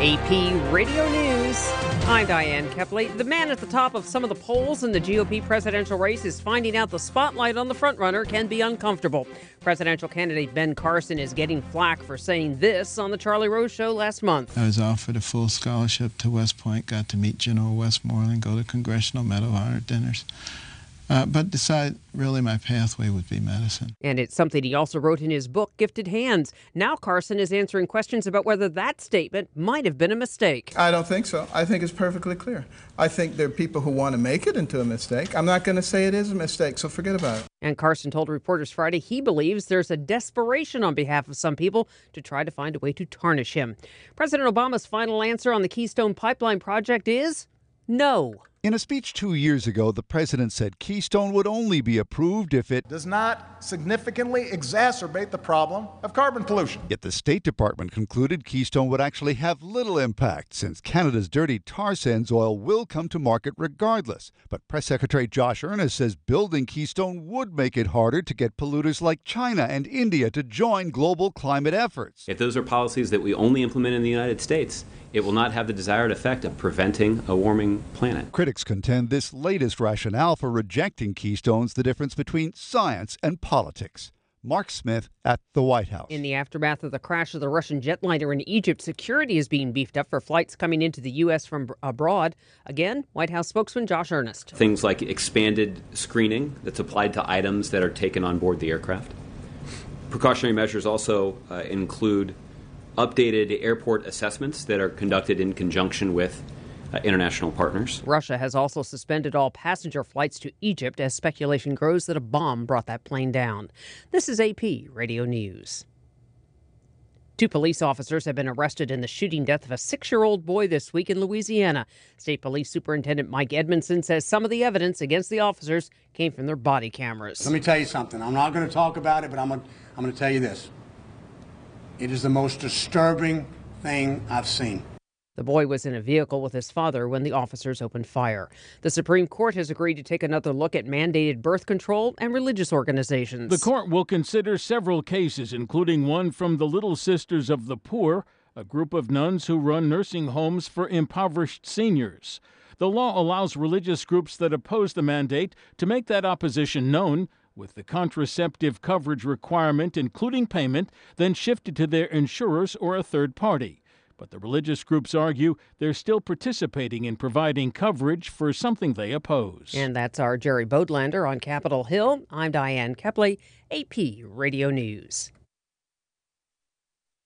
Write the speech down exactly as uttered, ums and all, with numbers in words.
A P Radio News. I'm Diane Kepley. The man at the top of some of the polls in the G O P presidential race is finding out the spotlight on the frontrunner can be uncomfortable. Presidential candidate Ben Carson is getting flack for saying this on the Charlie Rose Show last month. I was offered a full scholarship to West Point, got to meet General Westmoreland, go to Congressional Medal of Honor dinners. Uh, but decided really my pathway would be medicine. And it's something he also wrote in his book, Gifted Hands. Now Carson is answering questions about whether that statement might have been a mistake. I don't think so. I think it's perfectly clear. I think there are people who want to make it into a mistake. I'm not going to say it is a mistake, so forget about it. And Carson told reporters Friday he believes there's a desperation on behalf of some people to try to find a way to tarnish him. President Obama's final answer on the Keystone Pipeline project is no. In a speech two years ago, the president said Keystone would only be approved if it does not significantly exacerbate the problem of carbon pollution. Yet the State Department concluded Keystone would actually have little impact since Canada's dirty tar sands oil will come to market regardless. But Press Secretary Josh Earnest says building Keystone would make it harder to get polluters like China and India to join global climate efforts. If those are policies that we only implement in the United States, it will not have the desired effect of preventing a warming planet. Critics contend this latest rationale for rejecting Keystone's the difference between science and politics. Mark Smith at the White House. In the aftermath of the crash of the Russian jetliner in Egypt, security is being beefed up for flights coming into the U S from abroad. Again, White House spokesman Josh Earnest. Things like expanded screening that's applied to items that are taken on board the aircraft. Precautionary measures also uh, include updated airport assessments that are conducted in conjunction with uh, international partners. Russia has also suspended all passenger flights to Egypt as speculation grows that a bomb brought that plane down. This is A P Radio News. Two police officers have been arrested in the shooting death of a six-year-old boy this week in Louisiana. State Police Superintendent Mike Edmondson says some of the evidence against the officers came from their body cameras. Let me tell you something. I'm not going to talk about it, but I'm going to, I'm going to tell you this. It is the most disturbing thing I've seen. The boy was in a vehicle with his father when the officers opened fire. The Supreme Court has agreed to take another look at mandated birth control and religious organizations. The court will consider several cases, including one from the Little Sisters of the Poor, a group of nuns who run nursing homes for impoverished seniors. The law allows religious groups that oppose the mandate to make that opposition known, with the contraceptive coverage requirement, including payment, then shifted to their insurers or a third party. But the religious groups argue they're still participating in providing coverage for something they oppose. And that's our Jerry Bodlander on Capitol Hill. I'm Diane Kepley, A P Radio News.